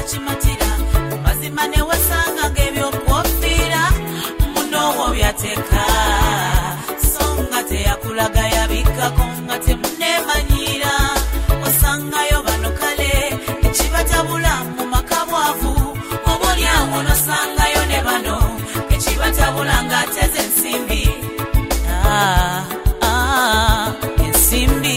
kimatira mazima ne wasanga ng'ebyokufiira munowo byateka songa teyakulaga yabikako nga temunemanyira osangayo bano kale ekibatabula mu maka bwavu obolyawo nosangayo ne bano ekibatabula ng'ateze ensimbi ensimbi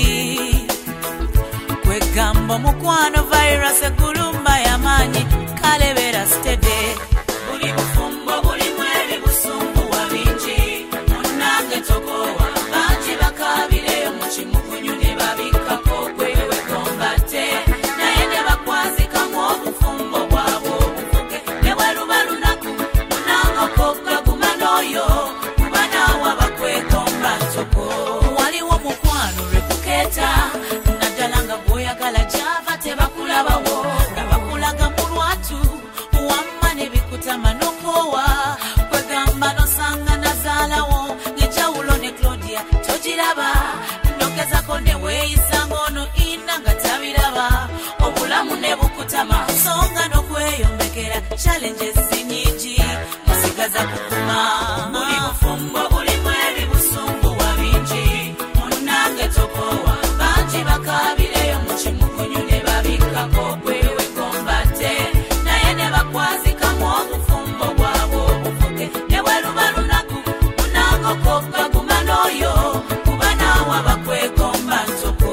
kwegamba omukwano virus egulumba y'amaanyi kale beera stede buli bufumbo bulimu ebibusunguwa bingi munnange tokowa bangi bakabireyo mu kimukunyu ne babikkako gwewe kombatte naye ne bakwazikamu obufumbo bwabwe obuvuge ne bweruba lunaku munnange okogaguma n'oyo kuba naawe abakwekomba ntoko waliwo mukwano lwekukeeta naddala nga gwoyagala gyava tebakulabawo nga bakulaga mu lwatu wamma ne bikutama n'okoowa kwegamba nosanga nazaalawo ng'enjawulo ne Claudia togiraba nogezako ne weeyisa ng'ono ina nga tabiraba obulamu ne bukutama songa n'okweyombekera challenges nyingi musigaza kukuma buli bufumbo bulimu ebibusunguwa bingi munnange tokowa bangi bakabireyo mu kimukunyu ne babikkako gwewe kombatte naye ne bakwazikamu obufumbo bwabwe obuvuge ne bweruba lunaku munnange okogaguma n'oyo kuba naawe abakwekomba ntoko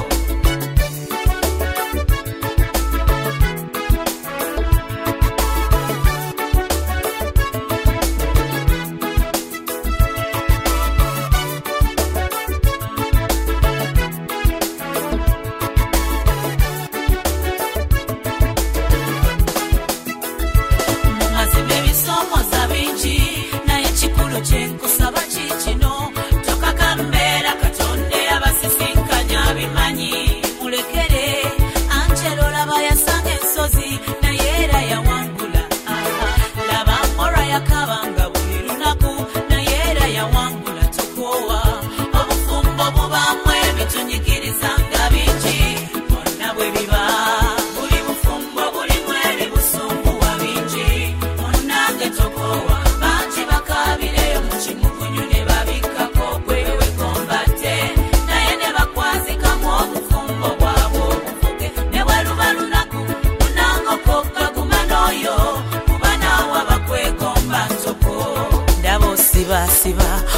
mumazima ebisoomooza bingi naye kikulu kyenkusaba kikino tokakambeera katonda eyabasisinkanya abimanyi mulekere Angelo laba yasanga ensozi naye era yawangula laba Mora yakabanga buli lunaku naye era yawangula tokoowa obufumbo bubaamu ebitunyigiriza nga bingi bonna bwe biba buli bufumbo bulimu ebibusunguwa bingi munnange tokoowa bangi bakabireyo mu kimukunyu ne babikkako gwewe kombatte naye ne bakwazikamu obufumbo bwabwe obuvuge ne bweruba lunaku munnange okogaguma n'oyo kuba naawe abakwekomba ntoko ndaba osibasiba